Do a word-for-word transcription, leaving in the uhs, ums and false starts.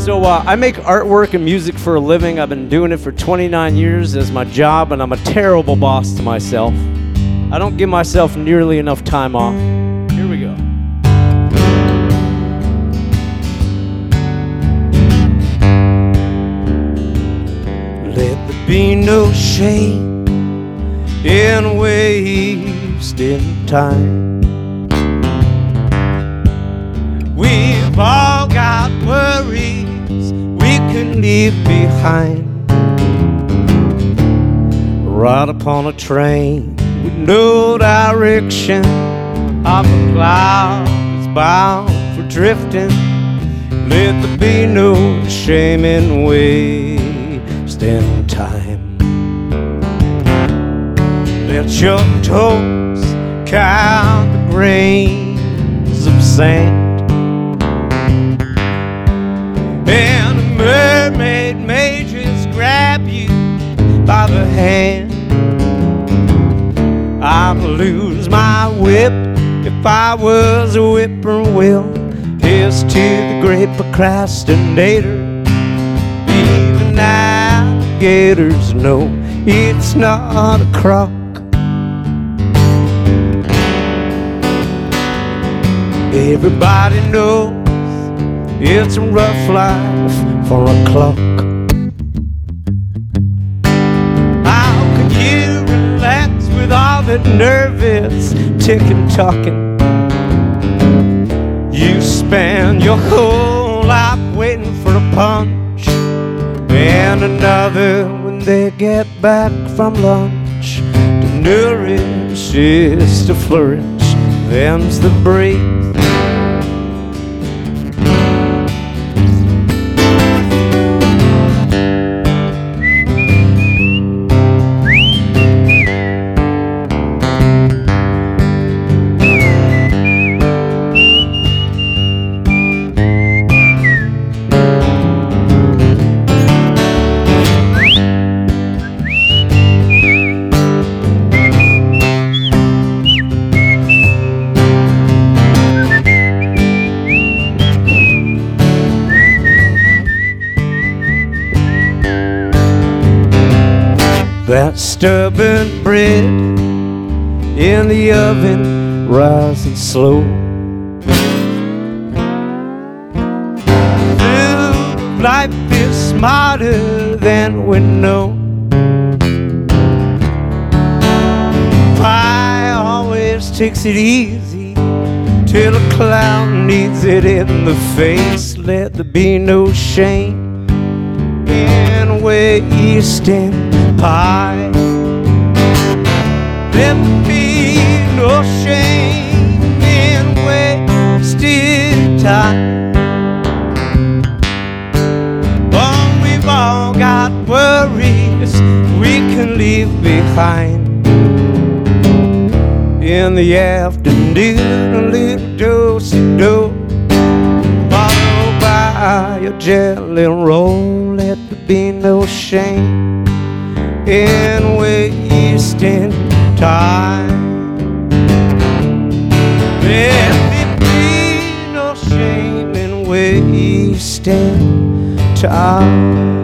So uh, I make artwork and music for a living. I've been doing it for twenty-nine years as my job, and I'm a terrible boss to myself. I don't give myself nearly enough time off. Here we go. Let there be no shame in wasting time. We've all got worries we can leave behind. Ride upon a train with no direction, of a cloud is bound for drifting. Let there be no shame in wasting time. Let your toes count the grains of sand, and a mermaid may just grab you by the hand. I'd lose my whip if I was a whippoorwill. Here's to the great procrastinator. Even alligators know it's not a crock. Everybody knows it's a rough life for a clock. How can you relax with all that nervous ticking talking? You spend your whole life waiting for a punch and another when they get back from lunch. To nourish is to flourish, them's the breeze. That stubborn bread in the oven, rising slow. Food life is smarter than we know. Pie always takes it easy till a clown needs it in the face. Let there be no shame in wasting pie. Let there be no shame in wasting time. Oh, we've all got worries we can leave behind. In the afternoon, a little dose of dough, followed by a jelly roll. Let there be no shame in wasting time. Let there be no shame in wasting time.